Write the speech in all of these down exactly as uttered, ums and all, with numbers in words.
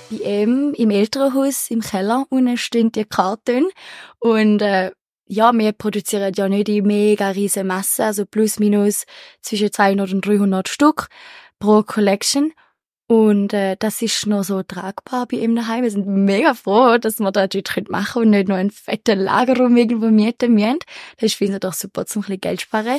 bei ihm im Elternhaus, im Keller, unten stehen die Kartons. Und äh, ja, wir produzieren ja nicht in mega riesen Massen, also plus minus zwischen zweihundert und dreihundert Stück pro Collection. Und äh, das ist noch so tragbar bei ihm daheim. Wir sind mega froh, dass wir das dort machen können und nicht noch einen fetten Lagerraum irgendwo mieten müssen. Das ist für uns doch super, um ein bisschen Geld zu sparen.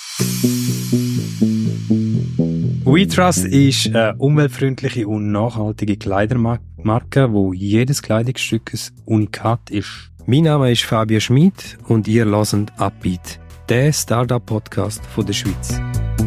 WeTrust ist eine umweltfreundliche und nachhaltige Kleidermarke, wo jedes Kleidungsstück ein Unikat ist. Mein Name ist Fabio Schmid und ihr hört Upbeat, der Startup-Podcast von der Schweiz.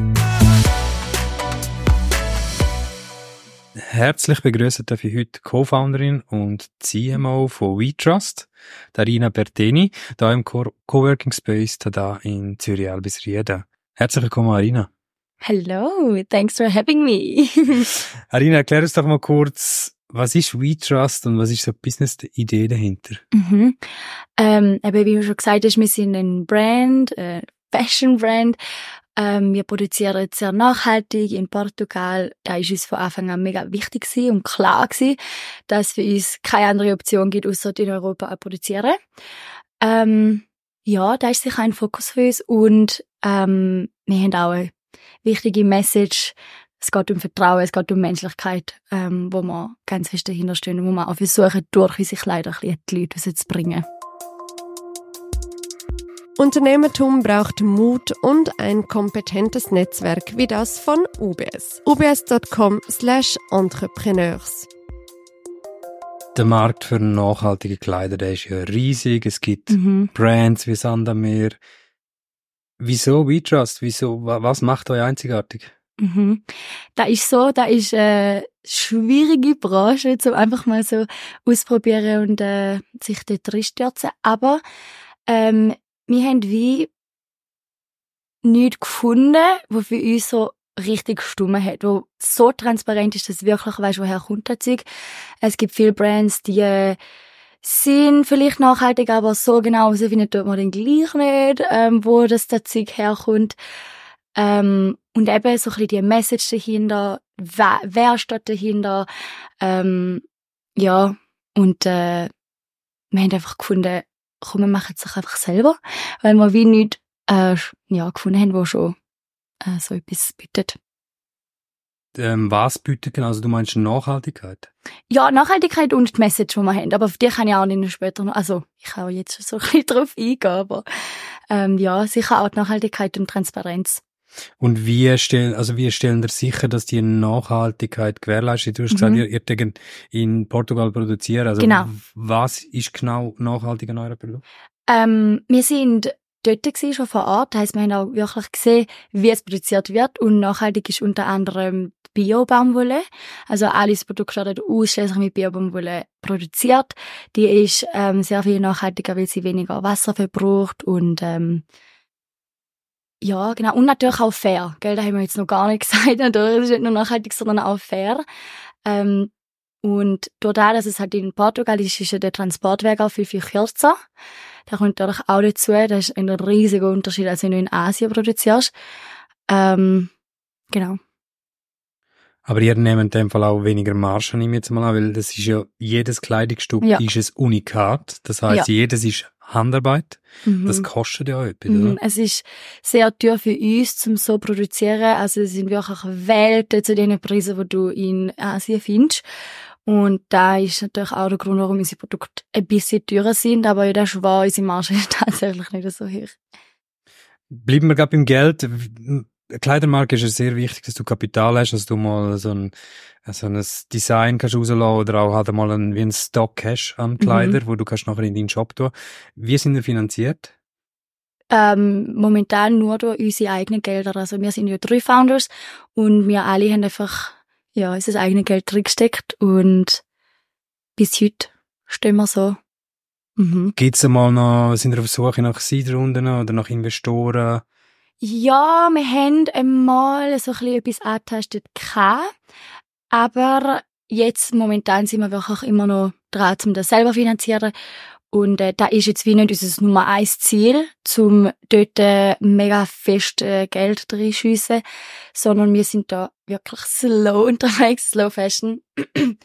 Herzlich begrüßen darf ich heute Co-Founderin und C M O von WeTrust, Arina Berteni, hier im Co- Coworking Space da in Zürich-Albisrieden. Herzlich willkommen, Arina. Hello, thanks for having me. Arina, erklär uns doch mal kurz, was ist WeTrust und was ist so die Business-Idee dahinter? Mhm. Ähm, eben, wie du schon gesagt hast, wir sind ein Brand, äh, Fashion-Brand. Ähm, wir produzieren sehr nachhaltig in Portugal. Da ist uns von Anfang an mega wichtig gewesen und klar gewesen, dass es für uns keine andere Option gibt, außer in Europa zu produzieren. Ähm, ja, da ist sicher ein Fokus für uns und ähm, wir haben auch eine wichtige Message. Es geht um Vertrauen, es geht um Menschlichkeit, ähm, wo wir ganz fest dahinter stehen und wo wir auch versuchen, durch unsere Kleider ein bisschen die Leute rauszubringen. Unternehmertum braucht Mut und ein kompetentes Netzwerk wie das von U B S. u b s dot com slash entrepreneurs. Der Markt für nachhaltige Kleider, der ist ja riesig. Es gibt Mhm. Brands wie Sandamer. Wieso WeTrust? Wieso, was macht euch einzigartig? Mhm. Da ist so, da ist eine schwierige Branche, um einfach mal so ausprobieren und äh, sich dort reinstürzen. Aber ähm, wir haben wie nichts gefunden, was für uns so richtig gestimmt hat, wo so transparent ist, dass du wirklich weisst, woher kommt das Zeug. Es gibt viele Brands, die äh, sind vielleicht nachhaltig, aber so genau herausfinden tut man dann gleich nicht, ähm, wo das, das Zeug herkommt. Ähm, und eben so ein bisschen die Message dahinter, wer, wer steht dahinter, ähm, ja, und äh, wir haben einfach gefunden, komm, wir machen es doch einfach selber, weil wir wie nichts äh, ja, gefunden haben, wo schon äh, so etwas bietet. Ähm, was bietet genau? Also du meinst Nachhaltigkeit? Ja, Nachhaltigkeit und die Message, die wir haben. Aber auf die kann ich auch nicht später noch, also ich kann auch jetzt schon so ein bisschen drauf eingehen, aber ähm, ja, sicher auch die Nachhaltigkeit und Transparenz. Und wie stellen, also wie stellen ihr sicher, dass die Nachhaltigkeit gewährleistet? Du hast Mhm. gesagt, ihr, ihr könnt in Portugal produzieren. Also Genau. was ist genau nachhaltig an eurem Produkt? Ähm, wir sind dort gewesen, schon vor Ort. Das heisst, wir haben auch wirklich gesehen, wie es produziert wird. Und nachhaltig ist unter anderem Bio-Baumwolle. Also alles Produkt werden ausschließlich mit Bio-Baumwolle produziert. Die ist ähm, sehr viel nachhaltiger, weil sie weniger Wasser verbraucht und ähm, ja, genau. Und natürlich auch fair. Gell, das haben wir jetzt noch gar nicht gesagt. Es ist nicht nur nachhaltig, sondern auch fair. Ähm, und dadurch, dass es halt in Portugal ist, ist ja der Transportweg auch viel, viel kürzer. Da kommt natürlich auch dazu, das ist ein riesiger Unterschied, als wenn du in Asien produzierst. Ähm, genau. Aber ihr nehmt in dem Fall auch weniger Marge, nehme ich jetzt mal an, weil das ist ja, jedes Kleidungsstück Ja. ist ein Unikat. Das heisst, Ja. jedes ist Handarbeit. Mhm. Das kostet ja auch etwas, Mhm. oder? Es ist sehr teuer für uns, zum so zu produzieren. Also es sind wirklich Welten zu den Preisen, die du in Asien findest. Und da ist natürlich auch der Grund, warum unsere Produkte ein bisschen teurer sind. Aber ja, das ist wahr, unsere Marge ist tatsächlich nicht so hoch. Bleiben wir gerade beim Geld. Eine Kleidermarke ist ja sehr wichtig, dass du Kapital hast, dass du mal so ein, so ein Design kannst rauslassen oder auch halt mal einen, wie einen Stock hast an Kleider, Mhm. wo du kannst nachher in deinen Shop tun. Wie sind wir finanziert? Ähm, momentan nur durch unsere eigenen Gelder. Also wir sind ja drei Founders und wir alle haben einfach ja unser eigenes Geld drin gesteckt und bis heute stehen wir so. Mhm. Gibt's einmal noch, sind wir auf der Suche nach Seed-Runden oder nach Investoren? Ja, wir haben einmal so ein bisschen etwas angetastet gehabt, aber jetzt momentan sind wir wirklich immer noch dran, um das selber zu finanzieren. Und äh, da ist jetzt wie nicht unser Nummer eins Ziel, zum dort äh, mega fest äh, Geld reinschiessen, sondern wir sind da wirklich slow unterwegs, slow fashion.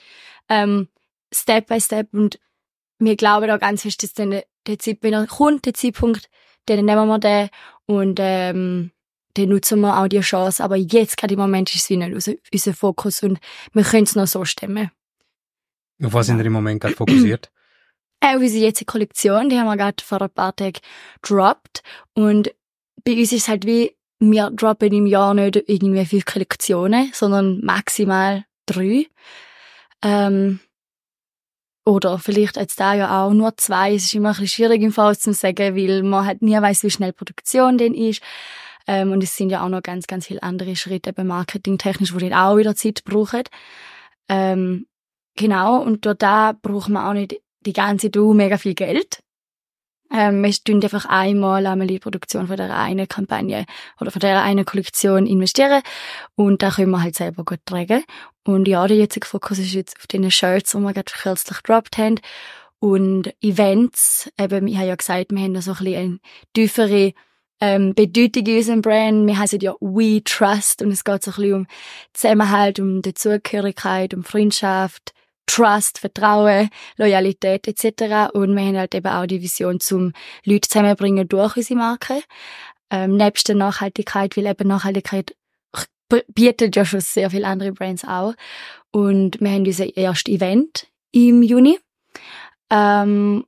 ähm, Step by Step, und wir glauben da ganz fest, dass dann der Zeitpunkt, wenn er kommt, der Zeitpunkt, dann nehmen wir den und ähm, dann nutzen wir auch die Chance. Aber jetzt gerade im Moment ist es wie nicht unser, unser Fokus und wir können es noch so stemmen. Auf was sind ihr im Moment gerade fokussiert? Äh, unsere jetzige Kollektion, die haben wir gerade vor ein paar Tagen gedroppt. Und bei uns ist es halt wie, wir droppen im Jahr nicht irgendwie fünf Kollektionen, sondern maximal drei. Ähm, oder vielleicht jetzt da ja auch nur zwei. Es ist immer ein bisschen schwierig im Voraus zu sagen, weil man halt nie weiss, wie schnell Produktion denn ist. Ähm, und es sind ja auch noch ganz, ganz viele andere Schritte eben marketingtechnisch, die dann auch wieder Zeit brauchen. Ähm, genau, und dort da braucht man auch nicht die ganze Zeit mega viel Geld. Ähm, wir tun einfach einmal einmal in die Produktion von der einen Kampagne oder von der einen Kollektion investieren und da können wir halt selber gut tragen. Und ja, der jetzige Fokus ist jetzt auf den Shirts, die wir gerade kürzlich gedroppt haben. Und Events, eben, ich habe ja gesagt, wir haben da so ein bisschen eine tiefere ähm, Bedeutung in unserem Brand. Wir heißen ja We Trust und es geht so ein bisschen um Zusammenhalt, um Dazugehörigkeit, um Freundschaft, Trust, Vertrauen, Loyalität et cetera. Und wir haben halt eben auch die Vision, zum Leute zusammenbringen durch unsere Marke. Ähm, nebst der Nachhaltigkeit, weil eben Nachhaltigkeit bietet ja schon sehr viele andere Brands auch. Und wir haben unser erstes Event im Juni. Ähm,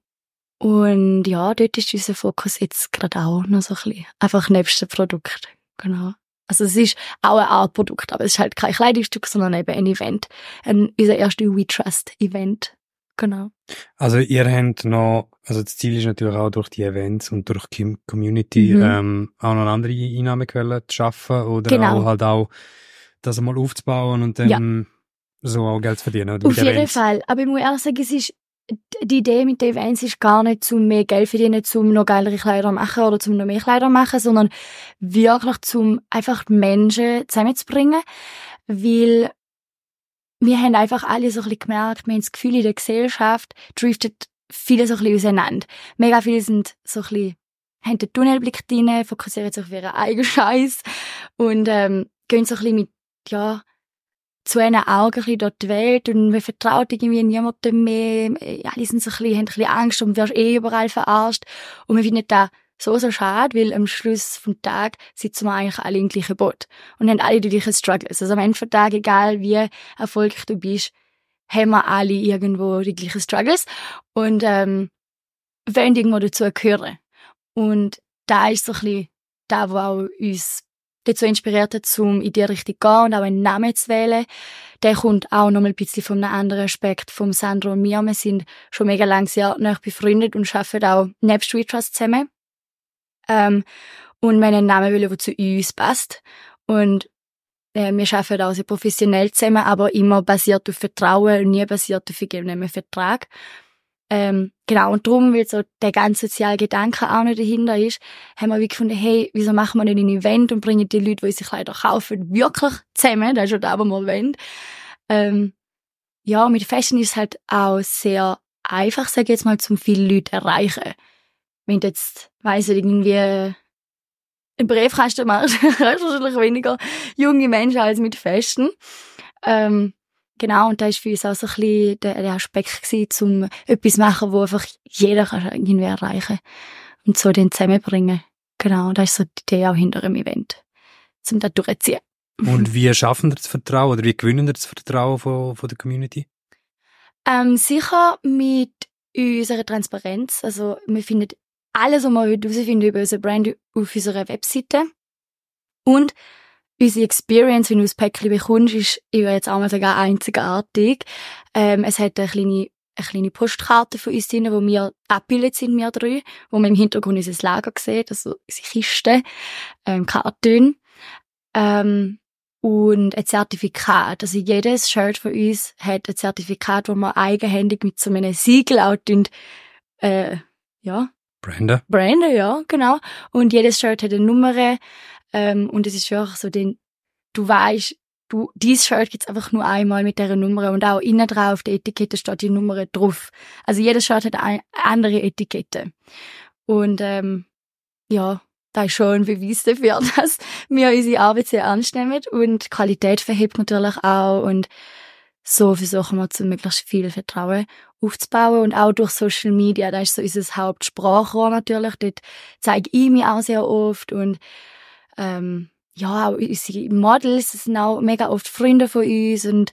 und ja, dort ist unser Fokus jetzt gerade auch noch so ein bisschen einfach nebst dem Produkt. Genau. Also es ist auch eine Art Produkt, aber es ist halt kein Kleidungsstück, sondern eben ein Event. Ein, unser erstes We Trust Event. Genau. Also ihr habt noch, also das Ziel ist natürlich auch durch die Events und durch die Community Mhm. ähm, auch noch andere Einnahmequellen zu schaffen oder Genau. auch halt auch das mal aufzubauen und dann Ja. so auch Geld zu verdienen. Oder? Auf Mit jeden Events. Fall. Aber ich muss ehrlich sagen, es ist, die Idee mit den Events ist gar nicht, zum mehr Geld verdienen, zum noch geilere Kleider machen oder zum noch mehr Kleider machen, sondern wirklich zum einfach die Menschen zusammenzubringen. Weil wir haben einfach alle so ein bisschen gemerkt, wir haben das Gefühl, in der Gesellschaft driftet viele so ein bisschen auseinander. Mega viele sind so ein bisschen, haben den Tunnelblick drin, fokussieren sich auf ihren eigenen Scheiß und ähm, gehen so ein bisschen mit, ja, zu einem Augen ein bisschen durch die Welt und man vertraut irgendwie niemandem mehr. Alle sind so ein bisschen, haben ein bisschen Angst und wirst eh überall verarscht. Und wir finden das so, so schade, weil am Schluss vom Tag sitzen wir eigentlich alle im gleichen Boot und haben alle die gleichen Struggles. Also am Ende vom Tag, egal wie erfolgreich du bist, haben wir alle irgendwo die gleichen Struggles und ähm, wollen irgendwo dazu gehören. Und da ist so ein bisschen da, wo auch uns dazu inspiriert hat, um in die Richtung zu gehen und auch einen Namen zu wählen. Der kommt auch noch mal ein bisschen von einem anderen Aspekt vom Sandro und mir. Wir sind schon mega lange sehr nahe befreundet und arbeiten auch nebst We Trust zusammen. Ähm, und wir haben einen Namen wollen, der zu uns passt. Und äh, wir arbeiten auch sehr professionell zusammen, aber immer basiert auf Vertrauen und nie basiert auf irgendeinem Vertrag. Ähm, genau, und darum, weil so der ganze soziale Gedanke auch nicht dahinter ist, haben wir wie gefunden, hey, wieso machen wir nicht ein Event und bringen die Leute, die sich Kleider kaufen, wirklich zusammen, das ist schon das, was wir wollen. Ähm, ja, mit Fashion ist es halt auch sehr einfach, sage ich jetzt mal, zum viele Leute erreichen. Wenn du jetzt, weiss ich, irgendwie einen Briefkasten machst, erreichst du wahrscheinlich weniger junge Menschen als mit Fashion. Ähm, Genau, und da war für uns auch so ein bisschen der, der Aspekt gewesen, um etwas zu machen, wo einfach jeder kann irgendwie erreichen kann. Und so den zusammenbringen. Genau, das ist so die Idee auch hinter dem Event. Um das durchzuziehen. Und wie schaffen wir das Vertrauen oder wie gewinnen wir das Vertrauen von, von der Community? Ähm, sicher mit unserer Transparenz. Also, wir finden alles, was wir herausfinden über unsere Brand auf unserer Webseite. Und unsere Experience, wenn du das Päckchen bekommst, ist, ich würde jetzt auch mal sagen, einzigartig. Ähm, es hat eine kleine, eine kleine Postkarte von uns drin, wo wir abgebildet sind, wir drei, wo man im Hintergrund unser Lager sieht, also unsere Kisten, ähm, Kartone, ähm, und ein Zertifikat. Also jedes Shirt von uns hat ein Zertifikat, wo wir eigenhändig mit so einem Siegel auch tun, äh, ja. Branden. Branden, ja, genau. Und jedes Shirt hat eine Nummer. Ähm, und es ist wirklich so, den, du weißt, du, dieses Shirt gibt's einfach nur einmal mit dieser Nummer und auch innen drauf auf der Etikette steht die Nummer drauf. Also jedes Shirt hat eine andere Etikette. Und ähm, ja, da ist schon ein Beweis dafür, dass wir unsere Arbeit sehr ernst nehmen und die Qualität verhebt natürlich auch und so versuchen wir, zu möglichst viel Vertrauen aufzubauen. Und auch durch Social Media, das ist so unser Hauptsprachrohr natürlich. Dort zeige ich mich auch sehr oft. Und ähm, ja, auch unsere Models sind auch mega oft Freunde von uns. Und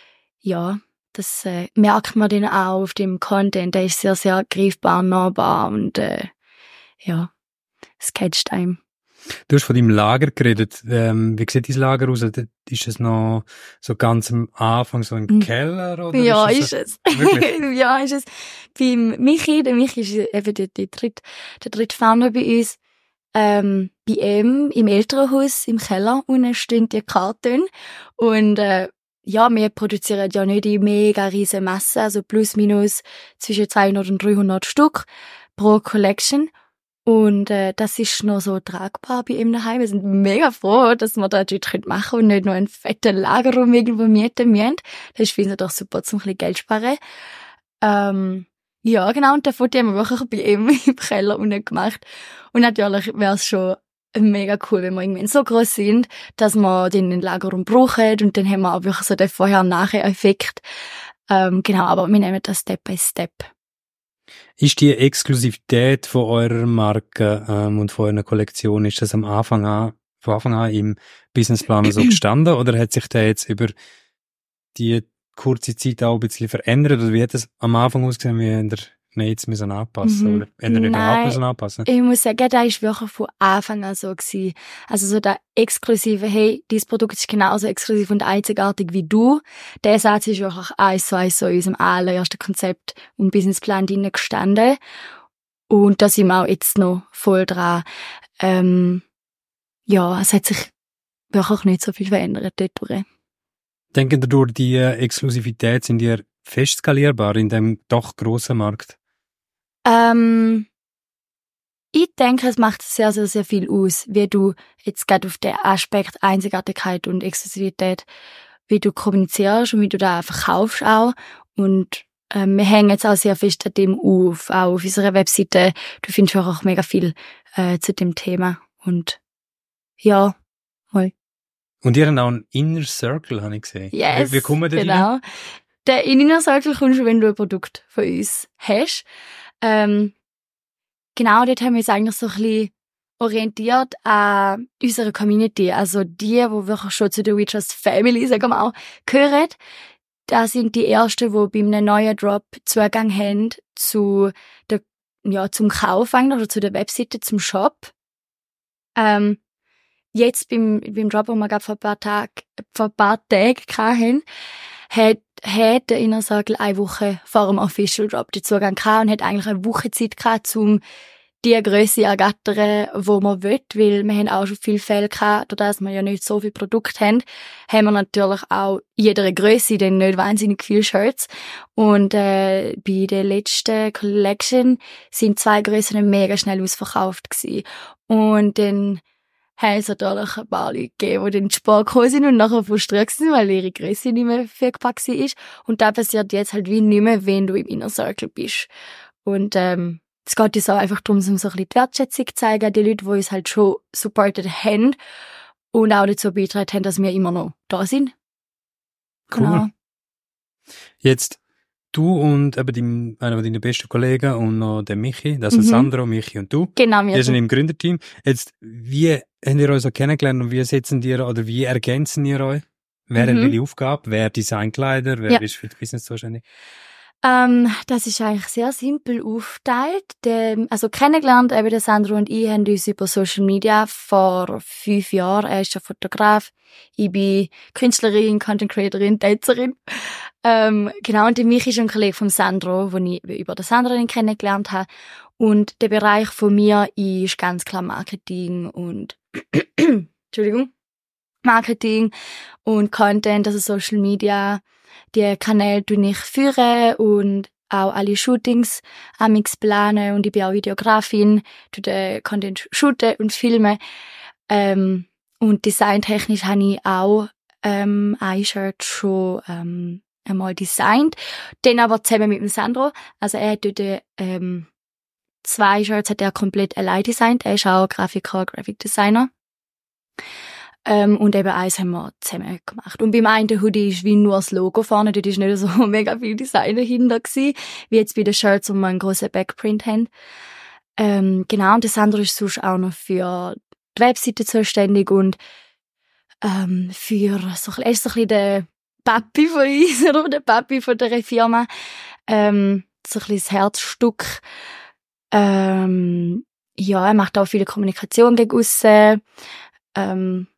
ja, das äh, merkt man dann auch auf dem Content. Der ist sehr, sehr greifbar, nahbar und äh, ja, es catcht einem. Du hast von deinem Lager geredet. Ähm, wie sieht dein Lager aus? Ist es noch so ganz am Anfang, so im Keller? Oder ja, ist es ist es. ja, ist es. Beim Michi, der Michi ist eben der, der dritte, der dritte Founder bei uns. Ähm, bei ihm im Elternhaus, im Keller, unten stehen die Karten. Und äh, ja, wir produzieren ja nicht die mega riesen Masse, also plus minus zwischen zweihundert und dreihundert Stück pro Collection. Und äh, das ist noch so tragbar bei ihm daheim. Wir sind mega froh, dass wir das dort machen können und nicht nur einen fetten Lagerraum irgendwo mieten müssen. Das ist für uns doch super, zum ein bisschen Geld sparen. Ähm, ja, genau, und das Foto haben wir wirklich bei ihm im Keller unten gemacht. Und natürlich wäre es schon mega cool, wenn wir irgendwie so groß sind, dass wir den Lagerraum brauchen und dann haben wir auch wirklich so den Vorher-Nachher-Effekt. Ähm, genau, aber wir nehmen das Step by Step. Ist die Exklusivität von eurer Marke ähm, und von eurer Kollektion, ist das am Anfang an, von Anfang an im Businessplan so gestanden oder hat sich der jetzt über die kurze Zeit auch ein bisschen verändert? Oder wie hat es am Anfang ausgesehen, wie ihr jetzt müssen anpassen Mhm. oder ihr nicht Nein. überhaupt müssen anpassen? Ich muss sagen, das war wirklich von Anfang an so gewesen. Also so der exklusive, hey, dieses Produkt ist genauso exklusiv und einzigartig wie du. Der Satz ist wirklich eins zu eins so in unserem allerersten Konzept und Businessplan drin gestanden. Und da sind wir auch jetzt noch voll dran. Ähm, ja, es hat sich wirklich nicht so viel verändert dort. Denken ihr, durch die Exklusivität sind ihr fest skalierbar in dem doch grossen Markt? Ähm, ich denke, es macht sehr, sehr, sehr viel aus, wie du jetzt gerade auf den Aspekt Einzigartigkeit und Exklusivität, wie du kommunizierst und wie du da verkaufst auch. Und ähm, wir hängen jetzt auch sehr fest an dem auf, auch auf unserer Webseite. Du findest auch mega viel äh, zu dem Thema. Und ja, voll. Und ihr habt auch einen Inner Circle, habe ich gesehen. Yes, wie, wie kommen wir da genau. rein? Der in Inner Circle kommst du, wenn du ein Produkt von uns hast. Ähm, genau, dort haben wir uns eigentlich so ein bisschen orientiert an unserer Community. Also die, die wirklich schon zu der We Trust Family, sagen wir auch, gehören. Das sind die Ersten, die bei einem neuen Drop Zugang haben zu der, ja, zum Kauf eigentlich, oder zu der Webseite, zum Shop. Ähm, jetzt beim, beim Drop, den wir gerade vor ein paar Tagen, vor ein paar Tagen hatten, hat, hat der Inner Circle eine Woche vor dem Official Drop den Zugang gehabt und hat eigentlich eine Woche Zeit gehabt, um die Grösse ergattern, wo man will, weil wir haben auch schon viele Fälle gehabt, dadurch, dass wir ja nicht so viele Produkte haben, haben wir natürlich auch jeder Grösse dann nicht wahnsinnig viele Shirts. Und äh, bei der letzten Collection sind zwei Grössen mega schnell ausverkauft gewesen. Und dann haben es natürlich ein paar Leute gegeben, die dann in die Spar gekommen sind und nachher frustriert sind, weil ihre Grösse nicht mehr verpackt war. Und das passiert jetzt halt wie nicht mehr, wenn du im Inner Circle bist. Und ähm, es geht uns auch einfach darum, so ein bisschen die Wertschätzung zu zeigen, die Leute, die uns halt schon supported haben und auch dazu beitragen haben, dass wir immer noch da sind. Cool. Genau. Jetzt du und eben dein, einer deiner besten Kollegen und noch der Michi, also Mhm. Sandro, Michi und du. Genau, wir Wir sind sind. im Gründerteam. Jetzt, wie habt ihr euch so kennengelernt und wie setzen ihr oder wie ergänzen ihr euch? Wer Mhm. hat welche Aufgabe? Wer designt Kleider? Wer Ja. ist für das Business zuständig? Ähm, das ist eigentlich sehr simpel aufgeteilt. Der, also kennengelernt, eben der Sandro und ich haben uns über Social Media vor fünf Jahren. Er ist ein Fotograf, ich bin Künstlerin, Content Creatorin, Tänzerin. Ähm, genau, und der Michi ist ein Kollege von Sandro, den ich über den Sandro kennengelernt habe. Und der Bereich von mir ist ganz klar Marketing und Entschuldigung, Marketing und Content, also Social Media. Die Kanäle tue ich führen und auch alle Shootings amix planen und ich bin auch Videografin, tue den Content shooten und filmen. Ähm, und designtechnisch habe ich auch ähm, ein Shirt schon ähm, einmal designt. Dann aber zusammen mit dem Sandro. Also er hat dort ähm, zwei Shirts hat er komplett allein designt. Er ist auch Grafiker, Graphic Designer. Ähm, und eben eins haben wir zusammen gemacht. Und beim einen Hoodie ist wie nur das Logo vorne, dort ist nicht so mega viel Design dahinter gewesen, wie jetzt bei den Shirts, wo wir einen grossen Backprint haben. Ähm, genau, und das andere ist sonst auch noch für die Webseite zuständig und ähm, für so, er ist so ein bisschen der Papi von uns, oder der Papi von der Firma. Ähm, so ein bisschen das Herzstück. Ähm, ja, er macht auch viele Kommunikation gegen aussen. Ähm,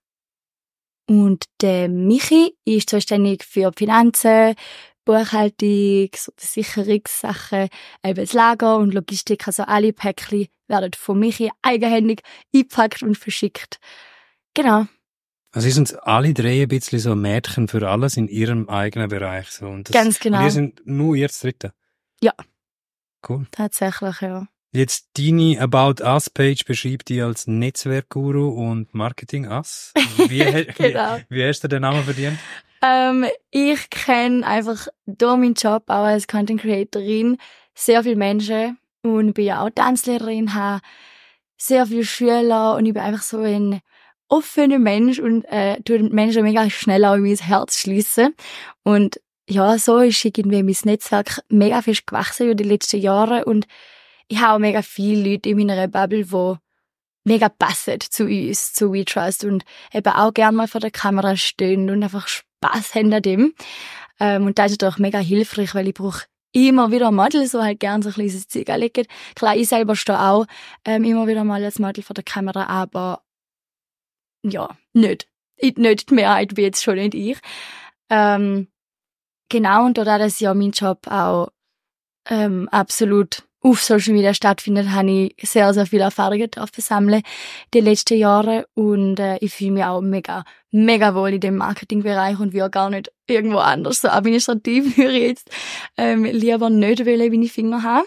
und der Michi ist zuständig für die Finanzen, Buchhaltung, so Versicherungssachen, eben das Lager und Logistik. Also alle Päckchen werden von Michi eigenhändig eingepackt und verschickt. Genau. Also sie sind alle drei ein bisschen so Mädchen für alles in ihrem eigenen Bereich. So. Und das, Ganz genau. Und ihr sind nur ihr das Dritte? Ja. Cool. Tatsächlich, ja. Jetzt deine About Us Page beschreibt dich als Netzwerkguru und Marketing-Ass. Wie, Genau. wie, wie hast du den Namen verdient? Ähm, ich kenne einfach durch meinen Job auch als Content Creatorin sehr viele Menschen und bin ja auch Tanzlehrerin, habe sehr viele Schüler und ich bin einfach so ein offener Mensch und äh, tue den Menschen mega schnell auch in mein Herz schliessen. Und ja, so ist irgendwie mein Netzwerk mega fest gewachsen über die letzten Jahre und ich habe auch mega viele Leute in meiner Bubble, die mega passen zu uns, zu WeTrust und eben auch gerne mal vor der Kamera stehen und einfach Spass haben an dem. Ähm, und das ist natürlich mega hilfreich, weil ich brauche immer wieder Models, die halt gerne so ein kleines Zeug anlegen. Klar, ich selber stehe auch ähm, immer wieder mal als Model vor der Kamera, aber ja, nicht. Nicht die Mehrheit, wie jetzt schon nicht ich. Ähm, genau, und dadurch, dass ja mein Job auch ähm, absolut auf Social Media stattfindet, habe ich sehr, sehr viele Erfahrungen dürfen sammeln die letzten Jahre und äh, ich fühle mich auch mega, mega wohl in dem Marketingbereich und will gar nicht irgendwo anders. So administrativ würde ich jetzt ähm, lieber nicht wollen, wie ich Finger habe.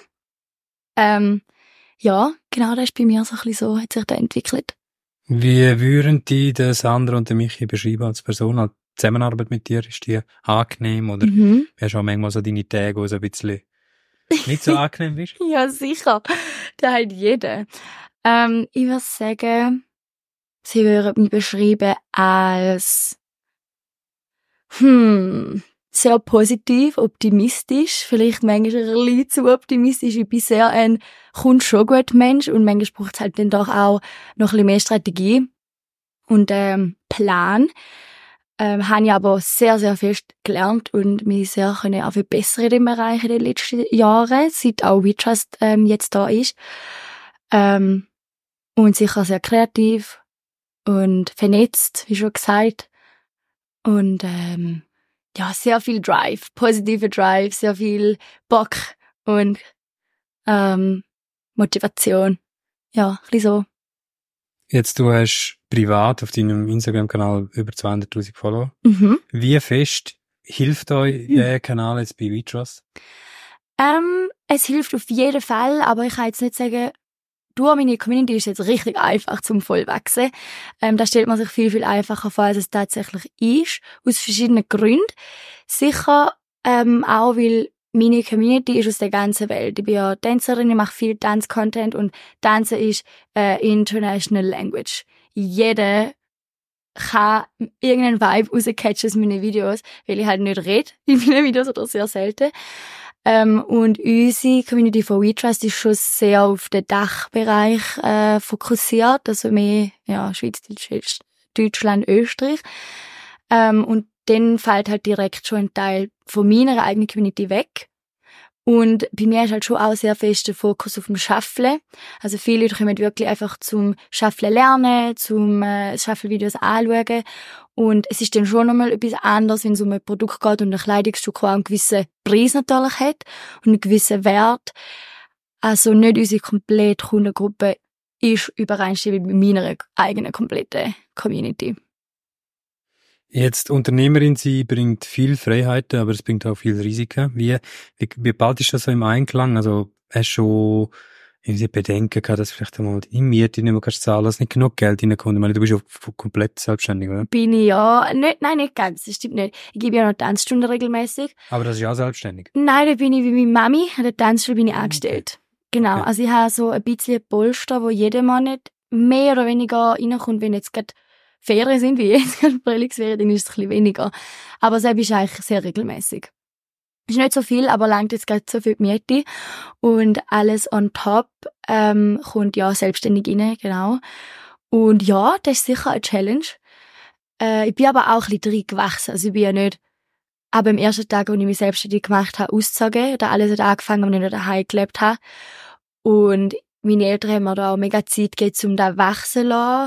Ähm, ja, genau, das ist bei mir so ein bisschen so, hat sich das entwickelt. Wie würden die den Sandra und den Michi beschreiben als Person? Die Zusammenarbeit mit dir, ist die angenehm oder Mhm. hast du auch manchmal so deine Tage, wo es ein bisschen nicht so angenehm ist? Ja, sicher. Da hat jeder. Ähm, ich würde sagen, sie würden mich beschreiben als hm, sehr positiv, optimistisch, vielleicht manchmal ein bisschen zu optimistisch. Ich bin sehr ein kommt schon gut Mensch und manchmal braucht es halt dann doch auch noch ein bisschen mehr Strategie und ähm, Plan. Ähm, habe ich aber sehr, sehr fest gelernt und mich sehr können auch verbessern in dem Bereich in den letzten Jahren, seit auch WeTrust ähm, jetzt da ist. Ähm, und sicher sehr kreativ und vernetzt, wie schon gesagt. Und ähm, ja, sehr viel Drive, positive Drive, sehr viel Bock und ähm, Motivation. Ja, ein bisschen so. Jetzt, du hast privat auf deinem Instagram-Kanal über zweihunderttausend Follower. Mhm. Wie fest hilft euch der Kanal jetzt bei WeTrust? Ähm, es hilft auf jeden Fall, aber ich kann jetzt nicht sagen, durch meine Community ist es jetzt richtig einfach zum Vollwachsen. Ähm, da stellt man sich viel, viel einfacher vor, als es tatsächlich ist. Aus verschiedenen Gründen. Sicher ähm, auch, weil meine Community ist aus der ganzen Welt. Ich bin ja Tänzerin, ich mache viel Tanzcontent und Tanzen ist äh, international language. Jeder kann irgendeinen Vibe rauscatchen aus meinen Videos, weil ich halt nicht rede in meinen Videos oder sehr selten. Ähm, und unsere Community von WeTrust ist schon sehr auf den Dachbereich äh, fokussiert, also mehr ja, Schweiz, Deutschland, Österreich. Ähm, und dann fällt halt direkt schon ein Teil von meiner eigenen Community weg. Und bei mir ist halt schon auch sehr fest der Fokus auf dem Schaffeln. Also viele Leute kommen wirklich einfach zum Schaffeln lernen, zum äh, Schaffelvideos anschauen. Und es ist dann schon nochmal etwas anderes, wenn es um ein Produkt geht und ein Kleidungsstück, das einen gewissen Preis natürlich hat und einen gewissen Wert. Also nicht unsere komplette Kundengruppe ist übereinstimmend mit meiner eigenen kompletten Community. Jetzt Unternehmerin sein bringt viel Freiheiten, aber es bringt auch viel Risiken. Wie, wie, wie bald ist das so im Einklang? Also hast du schon irgendwie Bedenken gehabt, dass vielleicht einmal die Miete nicht mehr kannst zahlen, dass nicht genug Geld reinkommt? Ich meine, du bist ja komplett selbstständig, oder? Bin ich ja. Nicht, nein, nicht ganz. Das stimmt nicht. Ich gebe ja noch Tanzstunden regelmäßig. Aber das ist ja auch selbstständig. Nein, da bin ich wie meine Mami. An der Tanzschule bin ich angestellt. Okay. Genau. Okay. Also ich habe so ein bisschen Polster, wo jeden Monat mehr oder weniger reinkommt, wenn jetzt gerade Ferien sind, wie jetzt gerade Frühlingsferien, dann ist es ein bisschen weniger. Aber selbst ist eigentlich sehr regelmäßig. Ist nicht so viel, aber langt jetzt gerade so viel die Miete. Und alles on top ähm, kommt ja selbstständig rein, genau. Und ja, das ist sicher eine Challenge. Äh, ich bin aber auch ein bisschen reingewachsen. Also ich bin ja nicht ab dem ersten Tag, als ich mich selbstständig gemacht habe, ausgezogen. Da alles hat angefangen, als ich nicht daheim gelebt habe. Und meine Eltern haben mir da auch mega Zeit gegeben, um da wachsen zu lassen.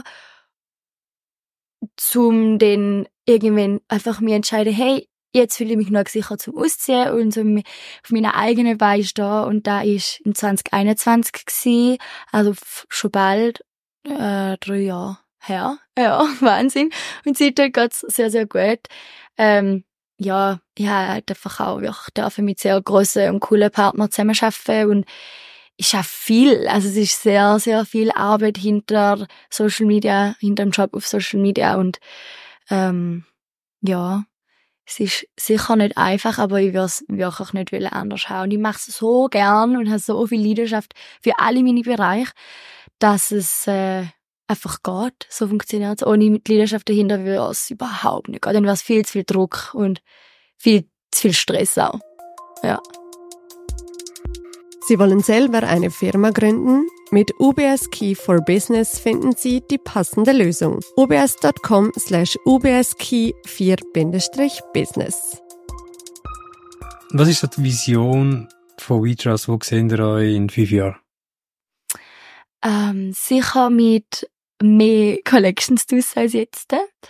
Um dann irgendwann einfach mir entscheiden, hey, jetzt fühle ich mich noch sicher zum Ausziehen und so auf meinen eigenen Beinen stehen. Und da ist in zwanzig einundzwanzig gewesen, also f- schon bald äh, drei Jahre her. Ja, Wahnsinn. Und seitdem geht's sehr, sehr gut. Ähm, ja, ich habe halt einfach auch wirklich dürfen mit sehr grossen und coolen Partnern zusammenarbeiten und ich schaffe viel. Also es ist sehr, sehr viel Arbeit hinter Social Media, hinter dem Job auf Social Media und ähm, ja, es ist sicher nicht einfach, aber ich würde es wirklich nicht anders haben. Und ich mache es so gern und habe so viel Leidenschaft für alle meine Bereiche, dass es äh, einfach geht. So funktioniert es. Ohne die Leidenschaft dahinter würde es überhaupt nicht gehen. Dann wäre es viel zu viel Druck und viel zu viel Stress auch. Ja. Sie wollen selber eine Firma gründen? Mit U B S Key for Business finden Sie die passende Lösung. ubs.com slash ubskey vier Business. Was ist so die Vision von WeTrust? Wo sehen ihr euch in fünf Jahren? Ähm, sicher mit mehr Collections draus als jetzt.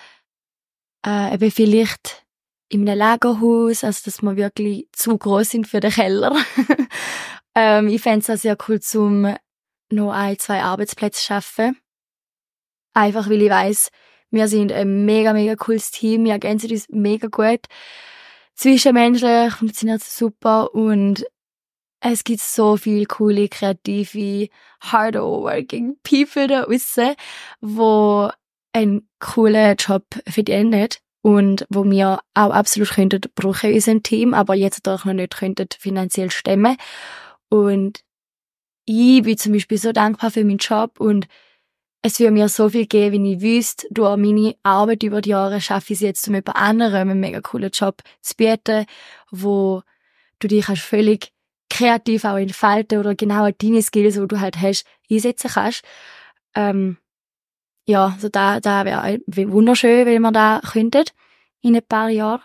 Äh, eben vielleicht in einem Lagerhaus, also dass wir wirklich zu gross sind für den Keller. ähm, ich fände es auch sehr cool, zum noch ein, zwei Arbeitsplätze zu schaffen. Einfach, weil ich weiss, wir sind ein mega, mega cooles Team. Wir ergänzen uns mega gut. Zwischenmenschlich funktioniert es super und es gibt so viele coole, kreative, hard-working People da draussen, die einen coolen Job verdienen und wo wir auch absolut könnten brauchen in unserem Team, aber jetzt doch noch nicht könnten finanziell stemmen. Und ich bin zum Beispiel so dankbar für meinen Job und es würde mir so viel geben, wenn ich wüsste, durch meine Arbeit über die Jahre schaffe ich es jetzt, um jemand anderem einen mega coolen Job zu bieten, wo du dich kannst völlig kreativ auch entfalten oder genau deine Skills, die du halt hast, einsetzen kannst. Ähm, ja, so da, da wäre wunderschön, wenn wir da könnten in ein paar Jahren.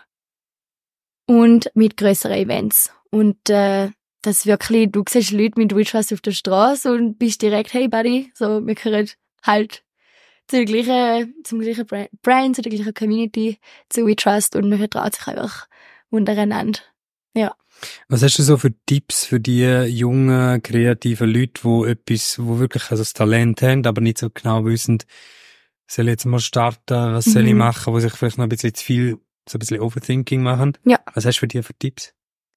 Und mit grösseren Events. Und äh, das wirklich, du siehst Leute mit WeTrust auf der Straße und bist direkt, hey Buddy, so, wir gehören halt zu der gleichen, zum gleichen Brand, zu der gleichen Community, zu WeTrust und man vertraut sich einfach untereinander. Ja. Was hast du so für Tipps für die jungen, kreativen Leute, die etwas, wo wirklich also das Talent haben, aber nicht so genau wissen, soll ich jetzt mal starten, was soll Mhm. ich machen, wo sich vielleicht noch ein bisschen zu viel, so ein bisschen Overthinking machen? Ja. Was hast du für die für Tipps?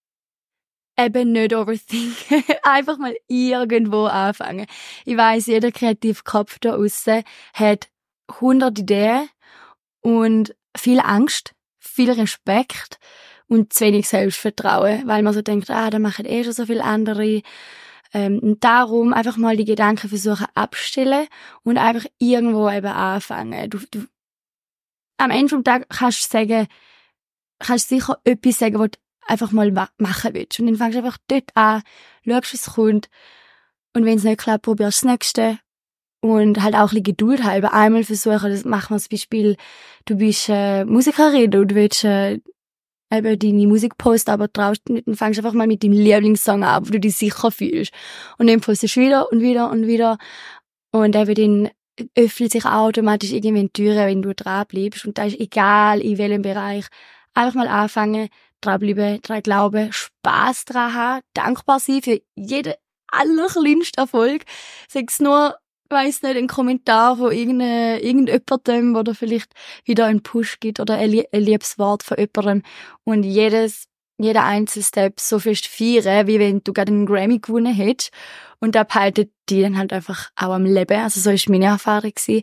Eben nicht overthinken. Einfach mal irgendwo anfangen. Ich weiss, jeder kreative Kopf da draussen hat hundert Ideen und viel Angst, viel Respekt und zu wenig Selbstvertrauen, weil man so denkt, ah, da machen eh schon so viele andere. Ähm, und darum einfach mal die Gedanken versuchen abstellen und einfach irgendwo eben anfangen. Du, du, am Ende vom Tag kannst du sagen, kannst du sicher etwas sagen, was du einfach mal machen willst. Und dann fängst du einfach dort an, schaust, wie es kommt. Und wenn es nicht klappt, probierst du das Nächste. Und halt auch ein bisschen Geduld haben. Einmal versuchen, das machen wir zum Beispiel, du bist äh, Musikerin und du willst äh, eben deine Musik posten, aber traust nicht, dann fängst du einfach mal mit deinem Lieblingssong an, wo du dich sicher fühlst. Und dann postest du wieder und wieder und wieder. Und eben dann öffnet sich automatisch irgendwann die Türen, wenn du dran bleibst. Und da ist egal, in welchem Bereich. Einfach mal anfangen, dranbleiben, dran glauben, Spass dran haben, dankbar sein für jeden allerkleinsten Erfolg. Sag's nur, weiss nicht, ein Kommentar von irgendeinem, irgendjemandem, oder vielleicht wieder einen Push gibt oder ein, ein liebes Wort von jemandem. Und jedes, jeder einzelne Step so fest feiern, wie wenn du gerade einen Grammy gewonnen hättest. Und da behaltet die dann halt einfach auch am Leben. Also so ist meine Erfahrung gewesen.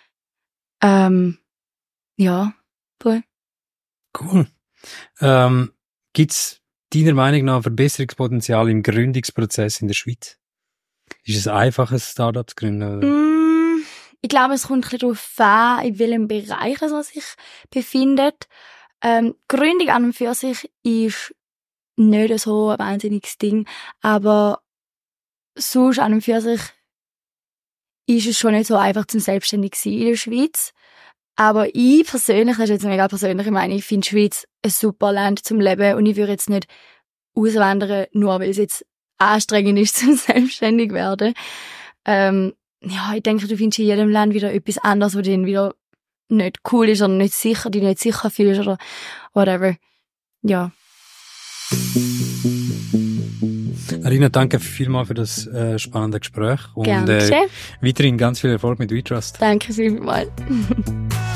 Ähm, ja, voll. Cool. Ähm, gibt's deiner Meinung nach Verbesserungspotenzial im Gründungsprozess in der Schweiz? Ist es einfach, ein Startup zu gründen? Mm, ich glaube, es kommt ein bisschen darauf an, in welchem Bereich man sich befindet. Ähm, Gründung an und für sich ist nicht so ein wahnsinniges Ding, aber sonst an und für sich ist es schon nicht so einfach zum selbstständig sein in der Schweiz. Aber ich persönlich, das ist jetzt mega persönlich, ich meine, ich finde die Schweiz ein super Land zum Leben und ich würde jetzt nicht auswandern, nur weil es jetzt anstrengend ist zum selbstständig werden. Ähm, ja, ich denke, du findest in jedem Land wieder etwas anderes, wo dir wieder nicht cool ist oder nicht sicher, dich nicht sicher fühlst oder whatever. Ja. Arina, danke vielmals für das äh, spannende Gespräch und Gerne äh, weiterhin ganz viel Erfolg mit WeTrust. Danke vielmals.